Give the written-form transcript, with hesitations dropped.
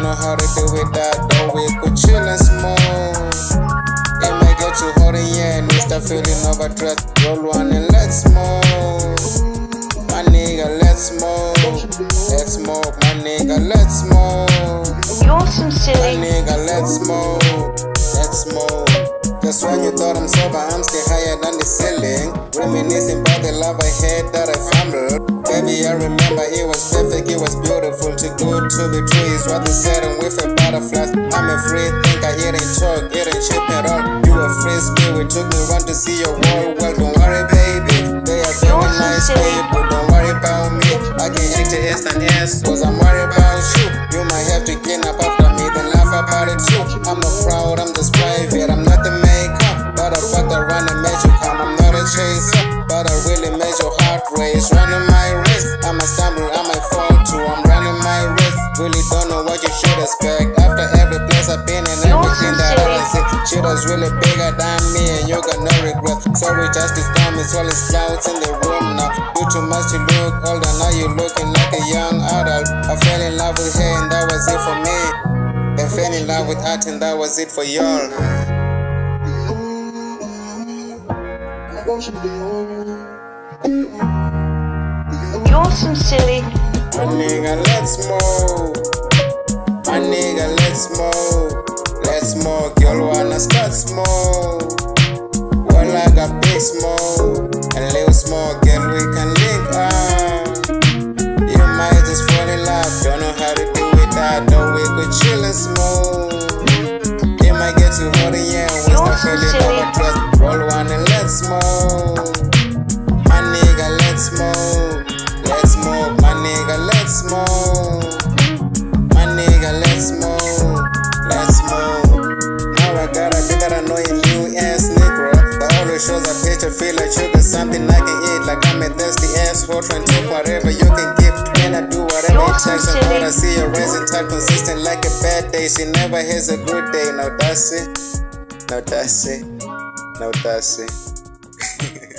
know how to do it that though. We could chill and smoke. It may get you hot in here and you start feeling overdressed. Roll one and let's smoke. My nigga, let's smoke. Let's smoke, my nigga, let's smoke. You're some silly. My nigga, let's smoke. Let's smoke. Just when you thought I'm sober, I'm still higher than the ceiling. Reminiscing about the love I had that I fumbled. Baby, I remember it was perfect, it was beautiful. Too good to be true is what they said, and with a butterflies. I'm a free thinker, it ain't talk, it ain't shit at all. You a free spirit, took me round to see your world. Well, don't worry, baby. They are very nice people, don't worry about me. I can hit your ass and ass, cause I'm worried about you. You might have to clean up after me, then laugh about it too. I'm not proud, I'm just private, I'm not the maker. But I fucked around and made you come, I'm not a chaser. But I really made your heart race, running my race. I might stumble, I might fall too, I'm running my race. Really don't know what you should expect. After every place I've been and everything that I done seen, shit was really bigger than me and you got no regret. Sorry, just this time it's all it's clouds in the room now. You too much to look older, now you looking like a young adult. I fell in love with her and that was it for me. Then fell in love with art and that was it for y'all. You're some silly. My nigga, let's smoke. My nigga, let's smoke. Let's smoke, y'all wanna start smoke. Well, I got big smoke and little smoke, girl, we can link up. You might just fall in love, don't know how to do it that though. We could chill and smoke. It might get too hot in here, we start feeling overdressed. Roll one and let's smoke. My nigga, let's smoke. Let's smoke, my nigga, let's smoke. My nigga, let's smoke. Let's smoke. Now I got a bit that annoying you ass nigga. That always shows a picture, feel like sugar, something I can eat. Like I'm a thirsty asshole trying to take whatever you can give. And I do whatever it takes. And when I see her raising tight, consistent like a bad day. She never has a good day. Now that's it. Now that's it. Now that's it.